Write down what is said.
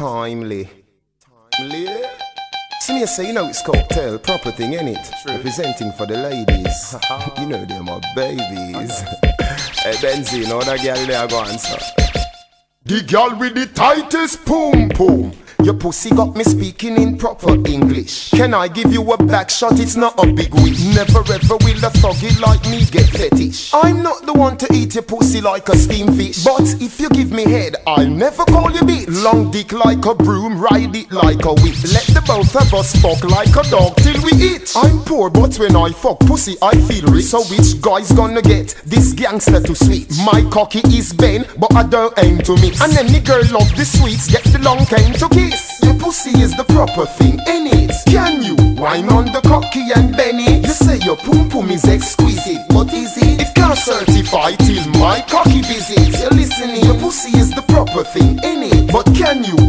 Timely. See me say, you know it's cocktail, proper thing, ain't it? True. Representing for the ladies. You know they're my babies. Hey Benzie, know that girl there go answer. The girl with the tightest boom boom. Your pussy got me speaking in proper English. Can I give you a back shot? It's not a big win. Never ever will a thuggy like me get fetish. I'm not the one to eat your pussy like a steamed fish, but if you give me head, I'll never call you bitch. Long dick like a broom, ride it like a whip. Let the both of us fuck like a dog till we eat. I'm poor, but when I fuck pussy, I feel rich. So which guy's gonna get this gangster to switch? My cocky is bent, but I don't aim to mix. And any girl love the sweets, get the long cane to kiss. Your pussy is the proper thing, ain't it? Can you whine on the cocky and Benny? You say your pum pum is exquisite, but is it? It can't certify till my cocky visits. You're listening, your pussy is the proper thing, ain't it? But can you